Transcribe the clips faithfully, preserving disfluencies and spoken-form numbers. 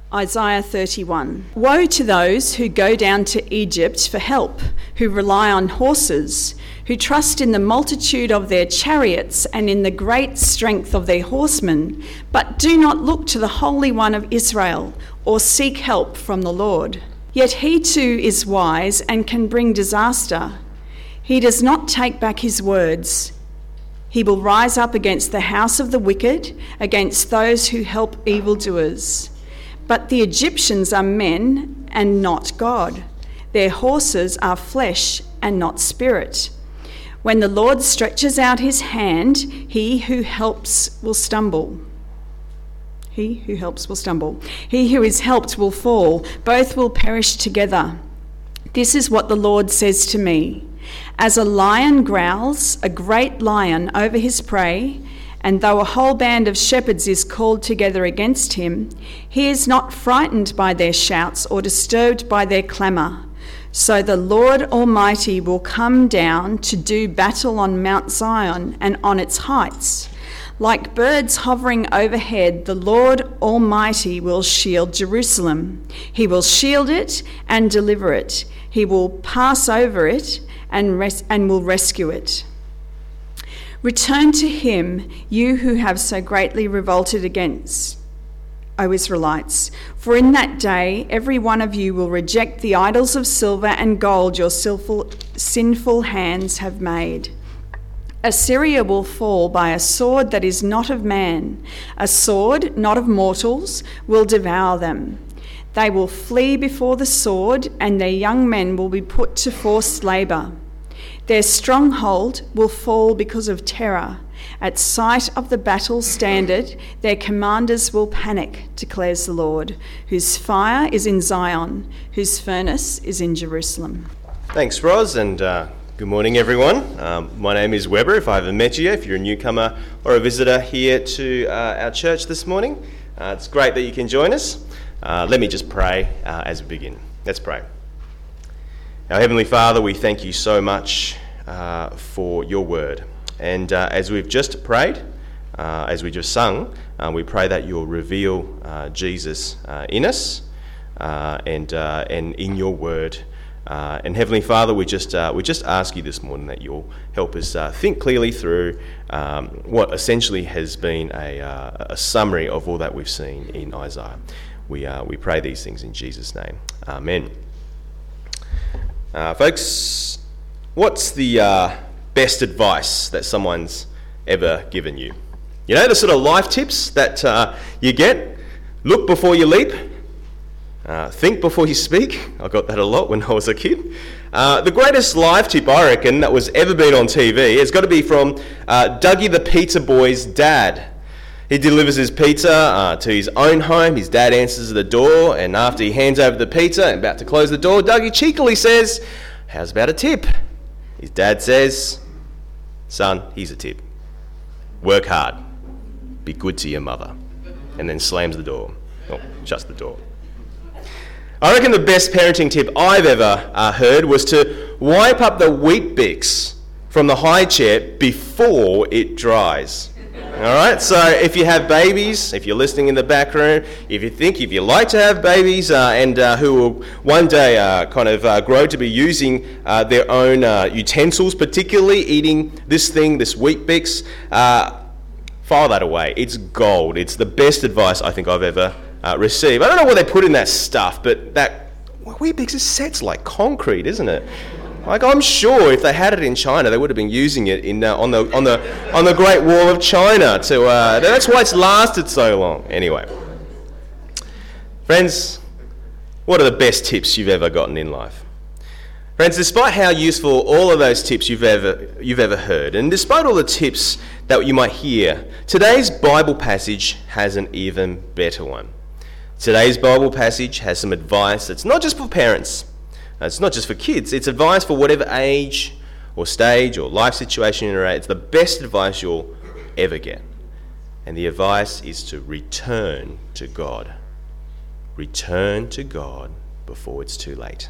Isaiah thirty-one. Woe to those who go down to Egypt for help, who rely on horses, who trust in the multitude of their chariots and in the great strength of their horsemen, but do not look to the Holy One of Israel or seek help from the Lord. Yet he too is wise and can bring disaster. He does not take back his words. He will rise up against the house of the wicked, against those who help evildoers. But the Egyptians are men and not God. Their horses are flesh and not spirit. When the Lord stretches out his hand, he who helps will stumble. He who helps will stumble. He who is helped will fall. Both will perish together. This is what the Lord says to me. As a lion growls, a great lion over his prey, and though a whole band of shepherds is called together against him, he is not frightened by their shouts or disturbed by their clamour. So the Lord Almighty will come down to do battle on Mount Zion and on its heights. Like birds hovering overhead, the Lord Almighty will shield Jerusalem. He will shield it and deliver it. He will pass over it and, res- and will rescue it. Return to him, you who have so greatly revolted against, O Israelites, for in that day every one of you will reject the idols of silver and gold your sinful, sinful hands have made. Assyria will fall by a sword that is not of man. A sword not of mortals will devour them. They will flee before the sword, and their young men will be put to forced labour. Their stronghold will fall because of terror. At sight of the battle standard, their commanders will panic, declares the Lord, whose fire is in Zion, whose furnace is in Jerusalem. Thanks, Roz, and uh, good morning, everyone. Um, my name is Weber, if I haven't met you, if you're a newcomer or a visitor here to uh, our church this morning. Uh, it's great that you can join us. Uh, let me just pray uh, as we begin. Let's pray. Our Heavenly Father, we thank you so much uh, for your word. And uh, as we've just prayed, uh, as we just sung, uh, we pray that you'll reveal uh, Jesus uh, in us uh, and uh, and in your word. Uh, and Heavenly Father, we just uh, we just ask you this morning that you'll help us uh, think clearly through um, what essentially has been a, uh, a summary of all that we've seen in Isaiah. We uh, we pray these things in Jesus' name. Amen. Uh, folks, what's the uh, best advice that someone's ever given you? You know, the sort of life tips that uh, you get? Look before you leap. Uh, think before you speak. I got that a lot when I was a kid. Uh, the greatest life tip, I reckon, that was ever been on T V has got to be from uh, Dougie the Pizza Boy's dad. He delivers his pizza uh, to his own home. His dad answers the door, and after he hands over the pizza and about to close the door, Dougie cheekily says, "How's about a tip?" His dad says, "Son, here's a tip. Work hard. Be good to your mother." And then slams the door. Oh, shuts the door. I reckon the best parenting tip I've ever uh, heard was to wipe up the Weet-Bix from the high chair before it dries. All right, so if you have babies, if you're listening in the back room, if you think, if you like to have babies uh, and uh, who will one day uh, kind of uh, grow to be using uh, their own uh, utensils, particularly eating this thing, this Weet-Bix, uh, file that away. It's gold. It's the best advice I think I've ever uh, received. I don't know what they put in that stuff, but that Weet-Bix is sets like concrete, isn't it? Like, I'm sure if they had it in China, they would have been using it in uh, on the on the on the Great Wall of China. To uh, that's why it's lasted so long. Anyway, friends, what are the best tips you've ever gotten in life? Friends, despite how useful all of those tips you've ever you've ever heard, and despite all the tips that you might hear, today's Bible passage has an even better one. Today's Bible passage has some advice that's not just for parents. It's not just for kids, it's advice for whatever age or stage or life situation you're at. It's the best advice you'll ever get. And the advice is to return to God. Return to God before it's too late.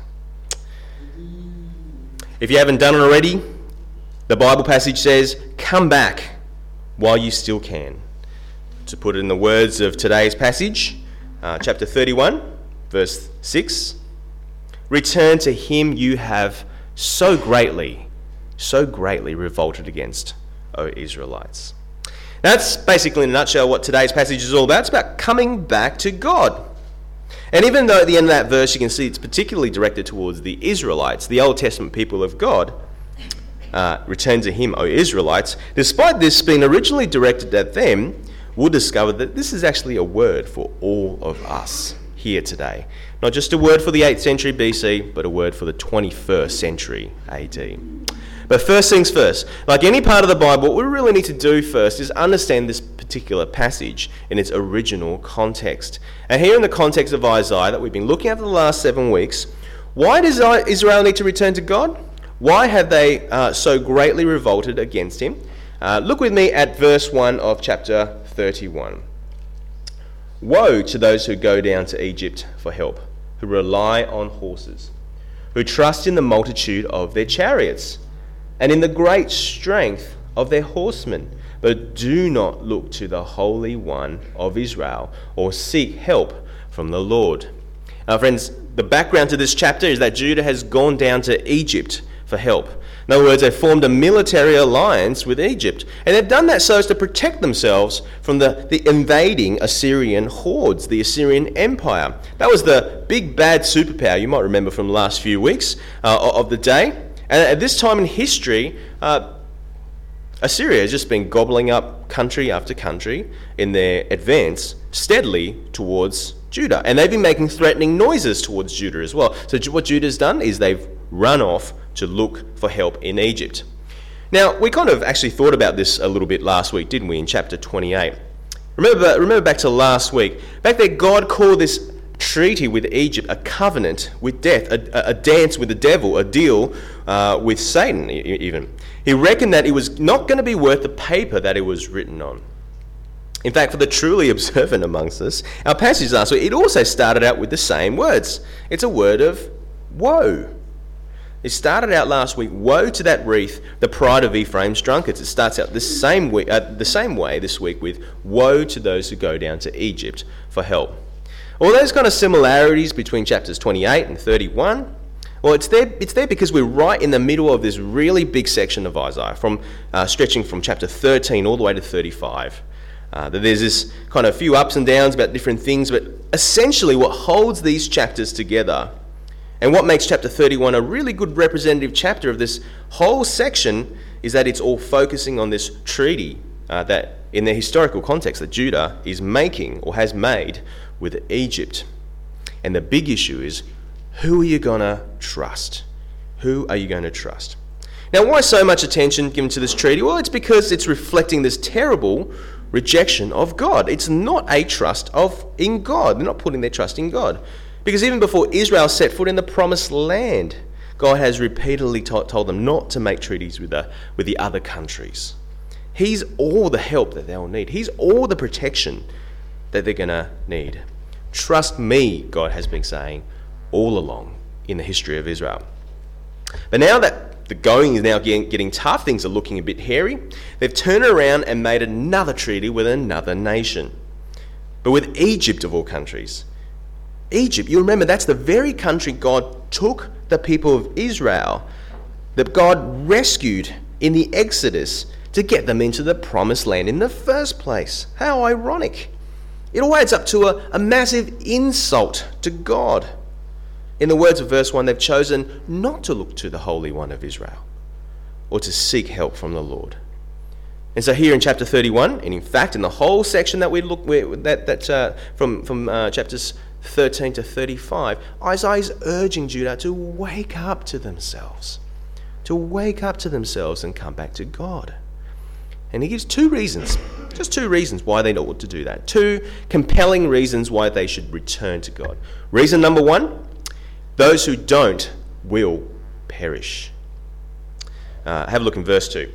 If you haven't done it already, the Bible passage says, come back while you still can. To put it in the words of today's passage, uh, chapter thirty-one, verse six. Return to him you have so greatly, so greatly revolted against, O Israelites. That's basically in a nutshell what today's passage is all about. It's about coming back to God. And even though at the end of that verse you can see it's particularly directed towards the Israelites, the Old Testament people of God, uh, return to him, O Israelites, despite this being originally directed at them, we'll discover that this is actually a word for all of us here today. Not just a word for the eighth century B C, but a word for the twenty-first century A D. But first things first, like any part of the Bible, what we really need to do first is understand this particular passage in its original context. And here in the context of Isaiah that we've been looking at for the last seven weeks, why does Israel need to return to God? Why have they uh, so greatly revolted against him? Uh, look with me at verse one of chapter thirty-one. Woe to those who go down to Egypt for help, who rely on horses, who trust in the multitude of their chariots, and in the great strength of their horsemen, but do not look to the Holy One of Israel, or seek help from the Lord. Now, friends, the background to this chapter is that Judah has gone down to Egypt for help. In other words, they've formed a military alliance with Egypt, and they've done that so as to protect themselves from the, the invading Assyrian hordes, the Assyrian Empire. That was the big bad superpower, you might remember from the last few weeks uh, of the day. And at this time in history, uh, Assyria has just been gobbling up country after country in their advance steadily towards Judah. And they've been making threatening noises towards Judah as well. So what Judah's done is they've run off to look for help in Egypt. Now, we kind of actually thought about this a little bit last week, didn't we, in chapter twenty-eight? Remember, remember back to last week. Back there, God called this treaty with Egypt a covenant with death, a, a dance with the devil, a deal uh, with Satan even. He reckoned that it was not going to be worth the paper that it was written on. In fact, for the truly observant amongst us, our passage last week, it also started out with the same words. It's a word of woe. It started out last week, woe to that wreath, the pride of Ephraim's drunkards. It starts out this same week, uh, the same way this week with woe to those who go down to Egypt for help. All those kind of similarities between chapters twenty-eight and thirty-one, well, it's there, it's there because we're right in the middle of this really big section of Isaiah, from uh, stretching from chapter thirteen all the way to thirty-five. Uh, that there's this kind of few ups and downs about different things, but essentially what holds these chapters together and what makes chapter thirty-one a really good representative chapter of this whole section is that it's all focusing on this treaty uh, that, in the historical context, that Judah is making or has made with Egypt. And the big issue is, who are you going to trust? Who are you going to trust? Now, why so much attention given to this treaty? Well, it's because it's reflecting this terrible rejection of God. It's not a trust of in God. They're not putting their trust in God. Because even before Israel set foot in the promised land, God has repeatedly to- told them not to make treaties with the, with the other countries. He's all the help that they'll need. He's all the protection that they're going to need. Trust me, God has been saying all along in the history of Israel. But now that the going is now getting, getting tough, things are looking a bit hairy, they've turned around and made another treaty with another nation. But with Egypt of all countries. Egypt, you remember, that's the very country God took the people of Israel, that God rescued in the Exodus to get them into the promised land in the first place. How ironic. It all adds up to a, a massive insult to God. In the words of verse one, they've chosen not to look to the Holy One of Israel or to seek help from the Lord. And so here in chapter thirty-one, and in fact in the whole section that we look that that uh, from from uh, chapters thirteen to thirty-five, Isaiah is urging Judah to wake up to themselves, to wake up to themselves and come back to God. And he gives two reasons, just two reasons why they ought to do that. Two compelling reasons why they should return to God. Reason number one, those who don't will perish. Uh, have a look in verse two.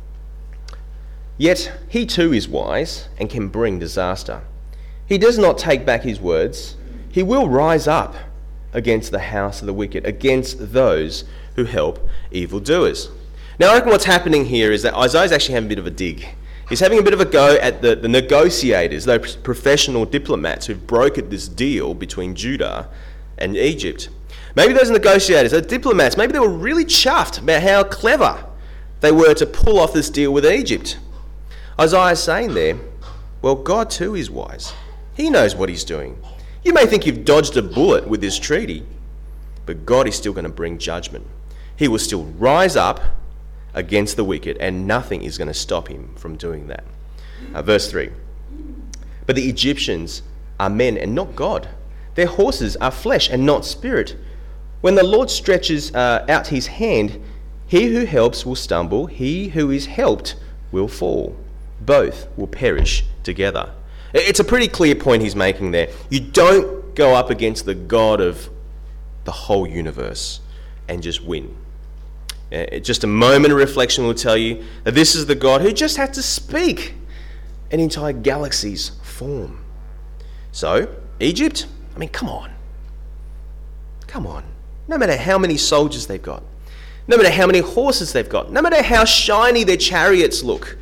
Yet he too is wise and can bring disaster. He does not take back his words. He will rise up against the house of the wicked, against those who help evildoers. Now, I reckon what's happening here is that Isaiah's actually having a bit of a dig. He's having a bit of a go at the, the negotiators, those professional diplomats who've brokered this deal between Judah and Egypt. Maybe those negotiators, those diplomats, maybe they were really chuffed about how clever they were to pull off this deal with Egypt. Isaiah's saying there, well, God too is wise. He knows what he's doing. You may think you've dodged a bullet with this treaty, but God is still going to bring judgment. He will still rise up against the wicked, and nothing is going to stop him from doing that. Uh, verse three. But the Egyptians are men and not God. Their horses are flesh and not spirit. When the Lord stretches uh, out his hand, he who helps will stumble, he who is helped will fall. Both will perish together. It's a pretty clear point he's making there. You don't go up against the God of the whole universe and just win. Uh, just a moment of reflection will tell you that this is the God who just had to speak an entire galaxy's form. So, Egypt, I mean, come on. Come on. No matter how many soldiers they've got, no matter how many horses they've got, no matter how shiny their chariots look,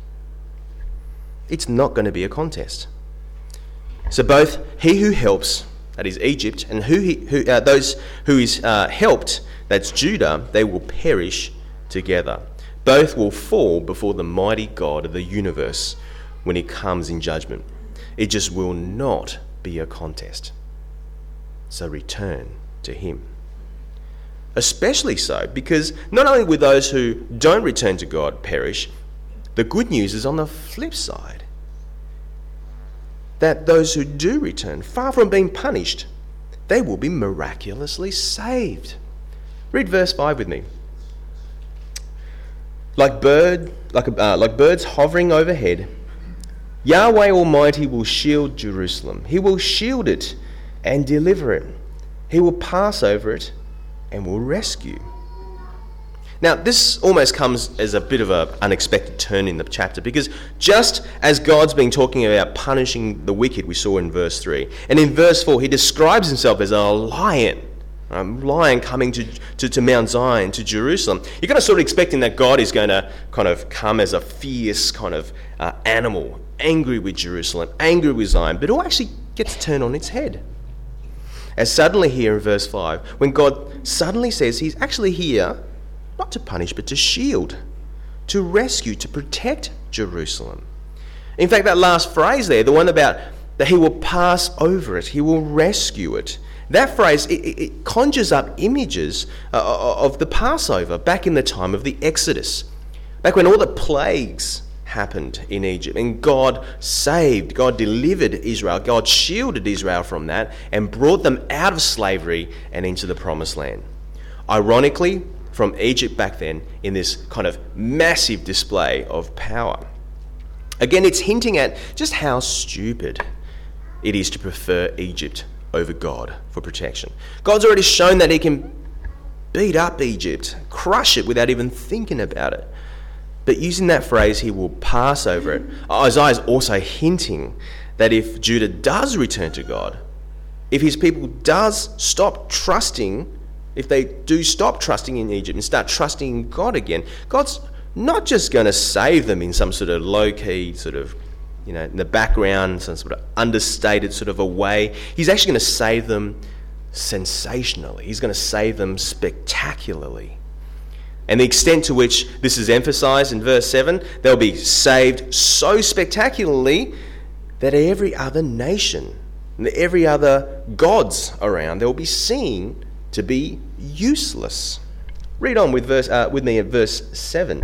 it's not going to be a contest. So both he who helps, that is Egypt, and who, he, who uh, those who is uh, helped, that's Judah, they will perish together. Both will fall before the mighty God of the universe when he comes in judgment. It just will not be a contest. So return to him. Especially so, because not only will those who don't return to God perish, the good news is on the flip side. That those who do return, far from being punished, they will be miraculously saved. Read verse five with me. Like bird, like uh, like birds hovering overhead, Yahweh Almighty will shield Jerusalem. He will shield it and deliver it. He will pass over it and will rescue. Now, this almost comes as a bit of an unexpected turn in the chapter, because just as God's been talking about punishing the wicked, we saw in verse three, and in verse four, he describes himself as a lion, a lion coming to, to, to Mount Zion, to Jerusalem. You're kind of sort of expecting that God is going to kind of come as a fierce kind of uh, animal, angry with Jerusalem, angry with Zion, but it all actually gets turned on its head. As suddenly here in verse five, when God suddenly says he's actually here not to punish, but to shield, to rescue, to protect Jerusalem. In fact, that last phrase there, the one about that he will pass over it, he will rescue it, that phrase, it, it conjures up images uh, of the Passover back in the time of the Exodus, back when all the plagues happened in Egypt, and God saved, God delivered Israel, God shielded Israel from that and brought them out of slavery and into the promised land. Ironically, from Egypt back then, in this kind of massive display of power. Again, it's hinting at just how stupid it is to prefer Egypt over God for protection. God's already shown that he can beat up Egypt, crush it without even thinking about it. But using that phrase, he will pass over it. Isaiah is also hinting that if Judah does return to God, if his people does stop trusting, if they do stop trusting in Egypt and start trusting in God again, God's not just going to save them in some sort of low-key sort of, you know, in the background, some sort of understated sort of a way. He's actually going to save them sensationally. He's going to save them spectacularly. And the extent to which this is emphasized in verse seven, they'll be saved so spectacularly that every other nation, and every other gods around, they'll be seen to be useless. Read on with verse uh, with me at verse seven.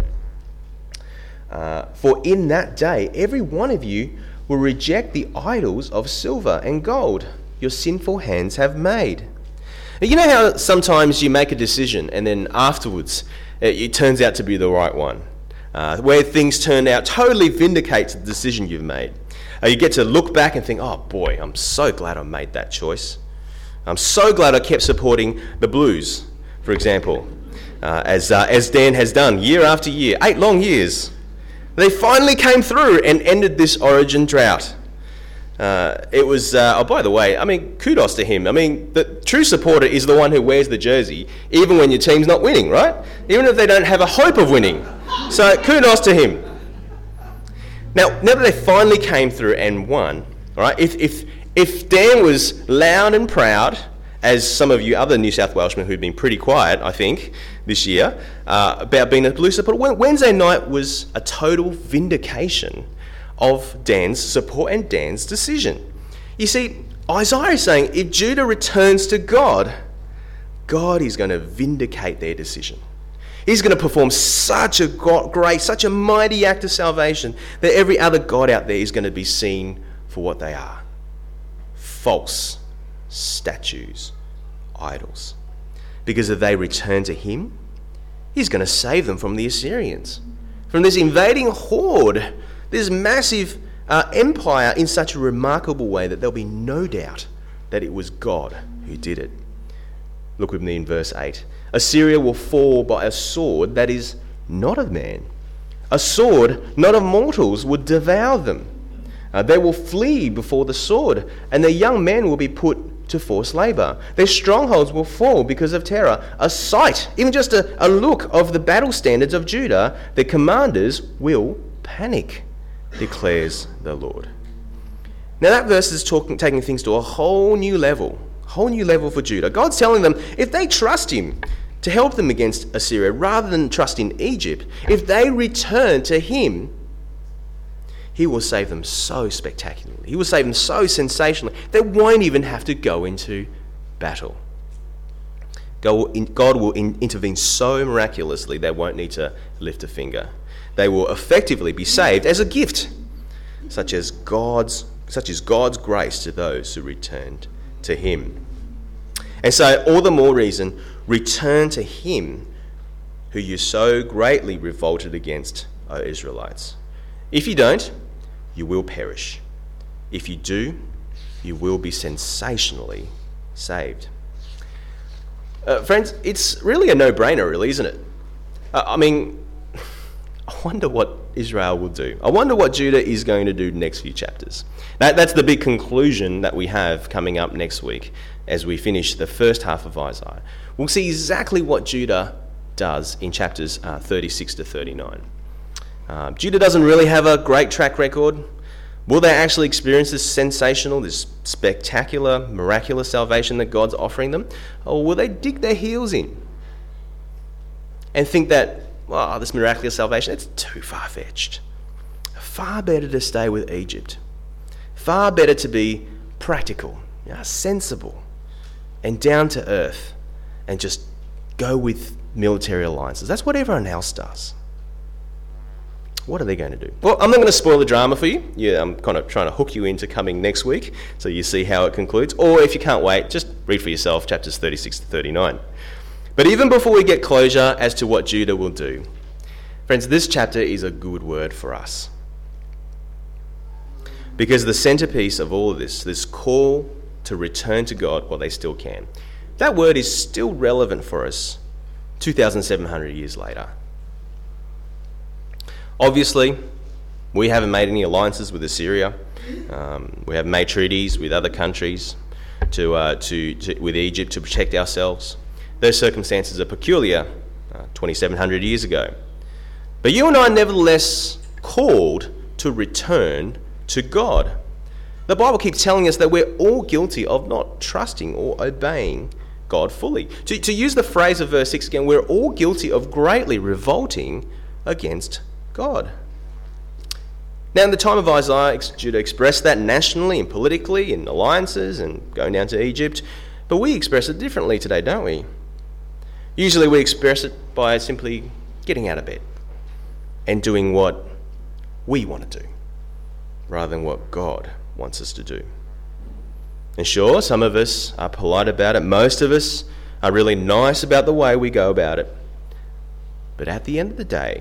Uh, For in that day every one of you will reject the idols of silver and gold your sinful hands have made. Now, you know how sometimes you make a decision and then afterwards it, it turns out to be the right one, uh, where things turned out totally vindicates the decision you've made. Uh, you get to look back and think, oh boy, I'm so glad I made that choice. I'm so glad I kept supporting the Blues, for example, uh, as uh, as Dan has done year after year, eight long years. They finally came through and ended this Origin drought. Uh, it was, uh, oh, by the way, I mean, kudos to him. I mean, the true supporter is the one who wears the jersey, even when your team's not winning, right? Even if they don't have a hope of winning. So kudos to him. Now, now that they finally came through and won, all right, if, if, if Dan was loud and proud, as some of you other New South Welshmen who've been pretty quiet, I think, this year, uh, about being a Blue supporter, Wednesday night was a total vindication of Dan's support and Dan's decision. You see, Isaiah is saying if Judah returns to God, God is going to vindicate their decision. He's going to perform such a great, such a mighty act of salvation that every other god out there is going to be seen for what they are. False statues, idols. Because if they return to him, he's going to save them from the Assyrians, from this invading horde, this massive uh, empire in such a remarkable way that there'll be no doubt that it was God who did it. Look with me in verse eight. Assyria will fall by a sword that is not of man. A sword not of mortals would devour them. Uh, they will flee before the sword, and their young men will be put to forced labour. Their strongholds will fall because of terror. A sight, even just a, a look of the battle standards of Judah, their commanders will panic, declares the Lord. Now that verse is talking, taking things to a whole new level. Whole new level for Judah. God's telling them if they trust him to help them against Assyria rather than trust in Egypt, if they return to him, he will save them so spectacularly. He will save them so sensationally. They won't even have to go into battle. God will, in, God will in, intervene so miraculously they won't need to lift a finger. They will effectively be saved as a gift, such as God's, such as God's grace to those who returned to him. And so all the more reason, return to him who you so greatly revolted against, O Israelites. If you don't, you will perish. If you do, you will be sensationally saved. Uh, friends, it's really a no-brainer, really, isn't it? Uh, I mean, I wonder what Israel will do. I wonder what Judah is going to do next few chapters. That, that's the big conclusion that we have coming up next week as we finish the first half of Isaiah. We'll see exactly what Judah does in chapters uh, thirty-six to thirty-nine. Uh, Judah doesn't really have a great track record. Will they actually experience this sensational, this spectacular, miraculous salvation that God's offering them? Or will they dig their heels in and think that, well, this miraculous salvation, it's too far-fetched. Far better to stay with Egypt. Far better to be practical, you know, sensible, and down to earth, and just go with military alliances. That's what everyone else does. What are they going to do? Well, I'm not going to spoil the drama for you. Yeah, I'm kind of trying to hook you into coming next week so you see how it concludes. Or if you can't wait, just read for yourself chapters thirty-six to thirty-nine. But even before we get closure as to what Judah will do, friends, this chapter is a good word for us. Because the centerpiece of all of this, this call to return to God while they still can, that word is still relevant for us two thousand seven hundred years later. Obviously, we haven't made any alliances with Assyria. Um, we haven't made treaties with other countries to, uh, to, to with Egypt to protect ourselves. Those circumstances are peculiar uh, twenty-seven hundred years ago. But you and I are nevertheless called to return to God. The Bible keeps telling us that we're all guilty of not trusting or obeying God fully. To, to use the phrase of verse six again, we're all guilty of greatly revolting against God. Now, in the time of Isaiah, Judah expressed that nationally and politically in alliances and going down to Egypt, but we express it differently today, don't we? Usually we express it by simply getting out of bed and doing what we want to do rather than what God wants us to do. And sure, some of us are polite about it. Most of us are really nice about the way we go about it. But at the end of the day,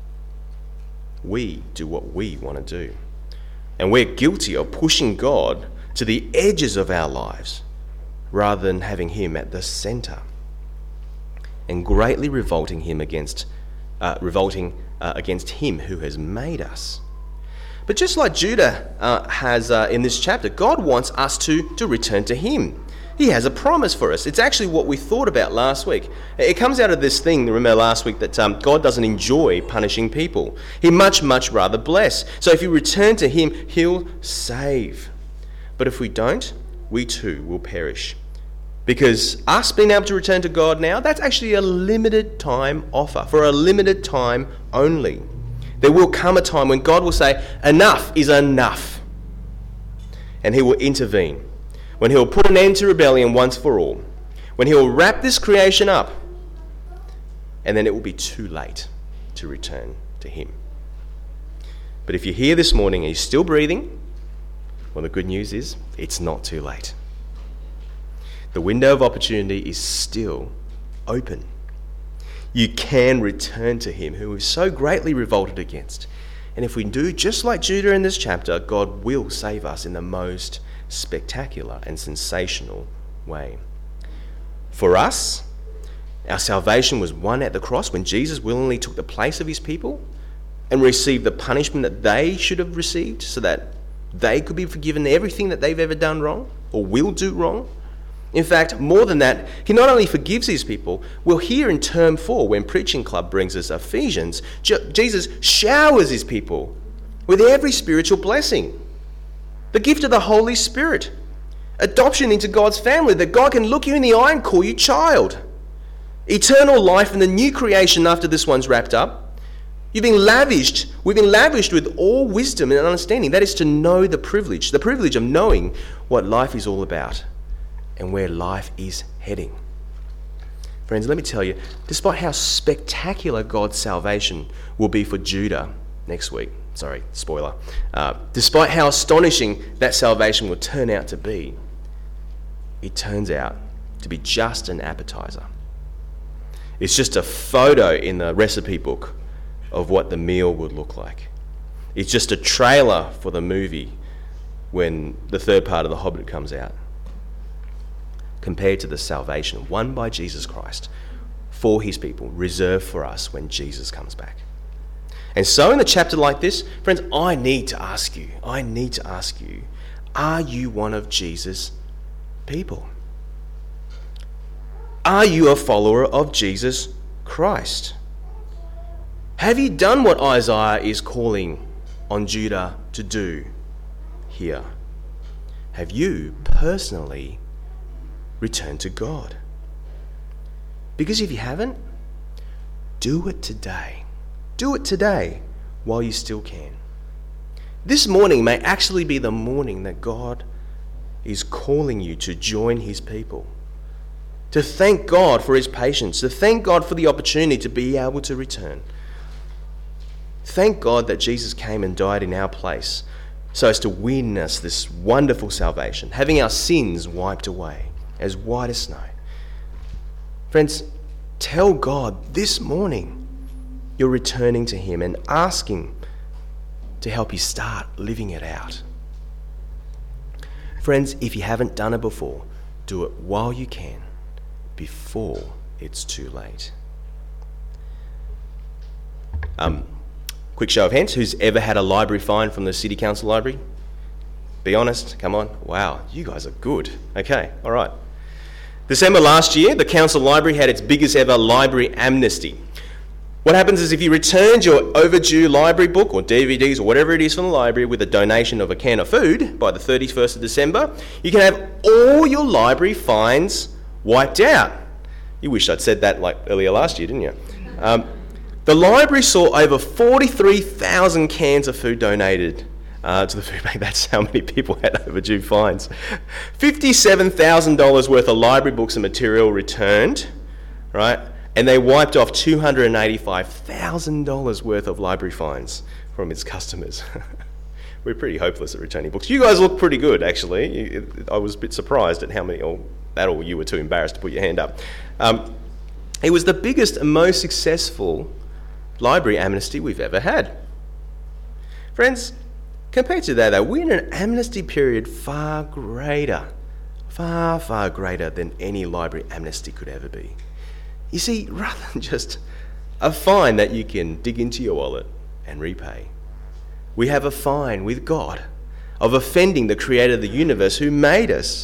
we do what we want to do. And we're guilty of pushing God to the edges of our lives rather than having him at the centre, and greatly revolting him against uh, revolting uh, against him who has made us. But just like Judah uh, has uh, in this chapter, God wants us to, to return to him. He has a promise for us. It's actually what we thought about last week. It comes out of this thing, remember last week, that um, God doesn't enjoy punishing people. He much, much rather bless. So if you return to him, he'll save. But if we don't, we too will perish. Because us being able to return to God now, that's actually a limited time offer, for a limited time only. There will come a time when God will say, enough is enough. And he will intervene. When he will put an end to rebellion once for all. When he will wrap this creation up. And then it will be too late to return to him. But if you're here this morning and you're still breathing, well, the good news is it's not too late. The window of opportunity is still open. You can return to him who is so greatly revolted against. And if we do, just like Judah in this chapter, God will save us in the most spectacular and sensational way. For us, our salvation was won at the cross when Jesus willingly took the place of his people and received the punishment that they should have received so that they could be forgiven everything that they've ever done wrong or will do wrong. In fact, more than that, he not only forgives his people, we'll hear in term four, when Preaching Club brings us Ephesians, Je- Jesus showers his people with every spiritual blessing. The gift of the Holy Spirit, adoption into God's family, that God can look you in the eye and call you child. Eternal life and the new creation after this one's wrapped up. You've been lavished, we've been lavished with all wisdom and understanding. That is to know the privilege, the privilege of knowing what life is all about and where life is heading. Friends, let me tell you, despite how spectacular God's salvation will be for Judah next week, sorry, spoiler, uh, despite how astonishing that salvation will turn out to be, it turns out to be just an appetizer. It's just a photo in the recipe book of what the meal would look like. It's just a trailer for the movie when the third part of The Hobbit comes out, compared to the salvation won by Jesus Christ for his people, reserved for us when Jesus comes back. And so in a chapter like this, friends, I need to ask you, I need to ask you, are you one of Jesus' people? Are you a follower of Jesus Christ? Have you done what Isaiah is calling on Judah to do here? Have you personally returned to God? Because if you haven't, do it today. Do it today while you still can. This morning may actually be the morning that God is calling you to join his people, to thank God for his patience, to thank God for the opportunity to be able to return. Thank God that Jesus came and died in our place so as to win us this wonderful salvation, having our sins wiped away as white as snow. Friends, tell God this morning you're returning to him and asking to help you start living it out. Friends, if you haven't done it before, do it while you can, before it's too late. Um, quick show of hands, who's ever had a library fine from the City Council Library? Be honest, come on. Wow, you guys are good. Okay, all right. December last year, the council library had its biggest ever library amnesty. What happens is if you returned your overdue library book or D V Ds or whatever it is from the library with a donation of a can of food by the thirty-first of December, you can have all your library fines wiped out. You wished I'd said that like earlier last year, didn't you? Um, the library saw over forty-three thousand cans of food donated Uh, to the food bank. That's how many people had overdue fines. fifty-seven thousand dollars worth of library books and material returned, right? And they wiped off two hundred eighty-five thousand dollars worth of library fines from its customers. We're pretty hopeless at returning books. You guys look pretty good, actually. I was a bit surprised at how many, or that or you were too embarrassed to put your hand up. Um, it was the biggest and most successful library amnesty we've ever had. Friends, compared to that, though, we're in an amnesty period far greater, far, far greater than any library amnesty could ever be. You see, rather than just a fine that you can dig into your wallet and repay, we have a fine with God of offending the creator of the universe who made us,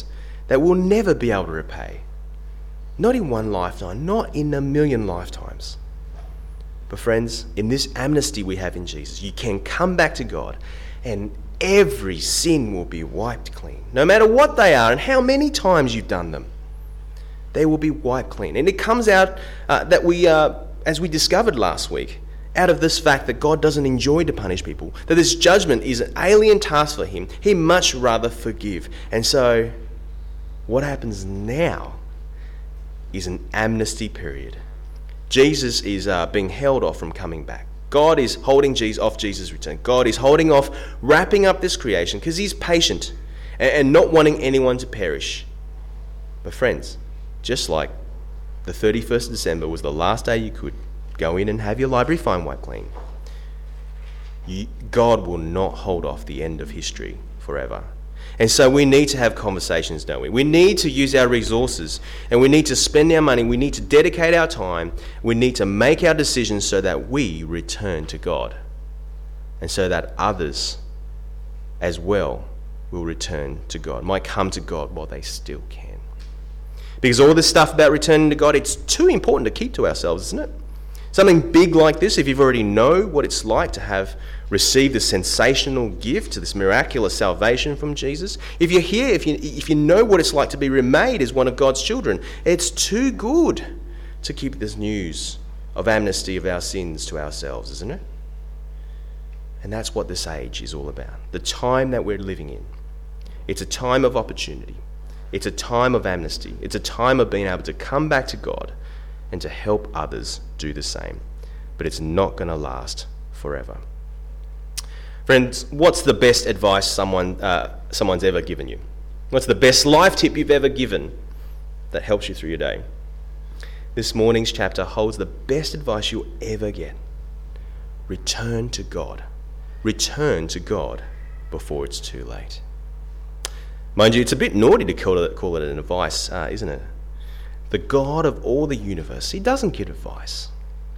that we'll never be able to repay. Not in one lifetime, not in a million lifetimes. But friends, in this amnesty we have in Jesus, you can come back to God and every sin will be wiped clean. No matter what they are and how many times you've done them, they will be wiped clean. And it comes out uh, that we, uh, as we discovered last week, out of this fact that God doesn't enjoy to punish people, that this judgment is an alien task for him. He'd much rather forgive. And so what happens now is an amnesty period. Jesus is uh, being held off from coming back. God is holding Jesus off Jesus' return. God is holding off wrapping up this creation because he's patient and, and not wanting anyone to perish. But friends, just like the thirty-first of December was the last day you could go in and have your library fine wiped clean, you, God will not hold off the end of history forever. And so we need to have conversations, don't we? We need to use our resources and we need to spend our money. We need to dedicate our time. We need to make our decisions so that we return to God and so that others as well will return to God, might come to God while they still can. Because all this stuff about returning to God, it's too important to keep to ourselves, isn't it? Something big like this, if you already know what it's like to have received this sensational gift, this miraculous salvation from Jesus, if you're here, if you if you know what it's like to be remade as one of God's children, it's too good to keep this news of amnesty of our sins to ourselves, isn't it? And that's what this age is all about. The time that we're living in. It's a time of opportunity. It's a time of amnesty. It's a time of being able to come back to God and to help others do the same. But it's not going to last forever. Friends, what's the best advice someone uh, someone's ever given you? What's the best life tip you've ever given that helps you through your day? This morning's chapter holds the best advice you'll ever get. Return to God. Return to God before it's too late. Mind you, it's a bit naughty to call it, call it an advice, uh, isn't it? The God of all the universe, he doesn't give advice.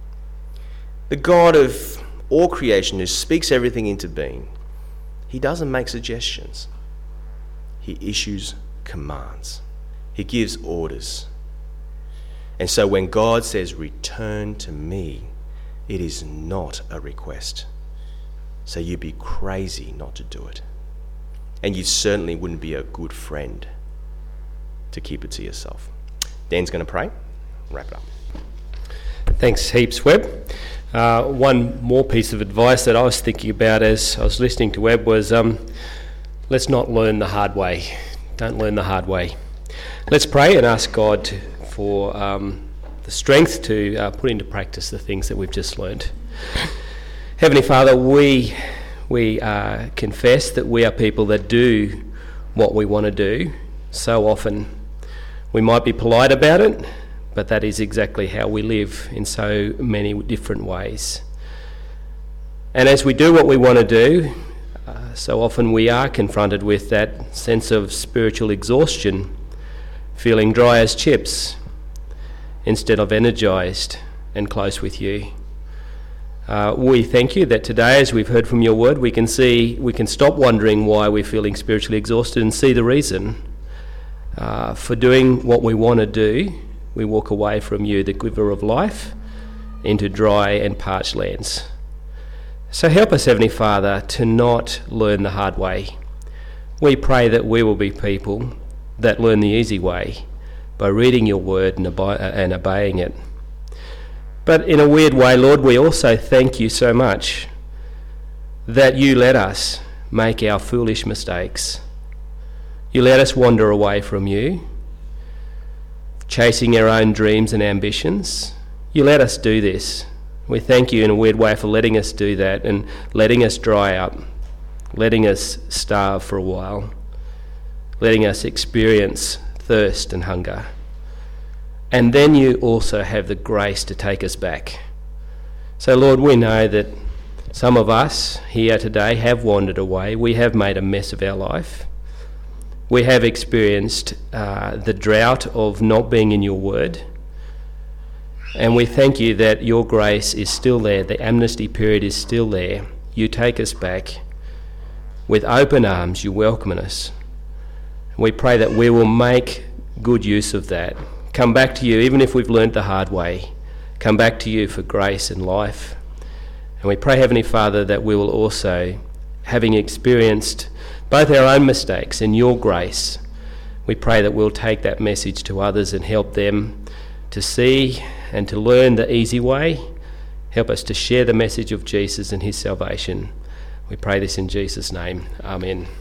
The God of all creation who speaks everything into being, he doesn't make suggestions. He issues commands. He gives orders. And so when God says, return to me, it is not a request. So you'd be crazy not to do it. And you certainly wouldn't be a good friend to keep it to yourself. Dan's going to pray. Wrap it up. Thanks heaps, Webb. Uh, one more piece of advice that I was thinking about as I was listening to Webb was um, let's not learn the hard way. Don't learn the hard way. Let's pray and ask God to, for um, the strength to uh, put into practice the things that we've just learned. Heavenly Father, we we uh, confess that we are people that do what we want to do. So often we might be polite about it, but that is exactly how we live in so many different ways. And as we do what we want to do, uh, so often we are confronted with that sense of spiritual exhaustion, feeling dry as chips instead of energised and close with you. Uh, we thank you that today, as we've heard from your word, we can see, we can stop wondering why we're feeling spiritually exhausted and see the reason. Uh, for doing what we want to do, we walk away from you, the giver of life, into dry and parched lands. So help us, Heavenly Father, to not learn the hard way. We pray that we will be people that learn the easy way by reading your word and, obe- and obeying it. But in a weird way, Lord, we also thank you so much that you let us make our foolish mistakes. You let us wander away from you, chasing our own dreams and ambitions. You let us do this. We thank you in a weird way for letting us do that and letting us dry up, letting us starve for a while, letting us experience thirst and hunger. And then you also have the grace to take us back. So, Lord, we know that some of us here today have wandered away. We have made a mess of our life. We have experienced uh, the drought of not being in your word. And we thank you that your grace is still there. The amnesty period is still there. You take us back. With open arms, you welcome us. And we pray that we will make good use of that. Come back to you, even if we've learnt the hard way. Come back to you for grace and life. And we pray, Heavenly Father, that we will also, having experienced both our own mistakes and your grace, we pray that we'll take that message to others and help them to see and to learn the easy way. Help us to share the message of Jesus and his salvation. We pray this in Jesus' name. Amen.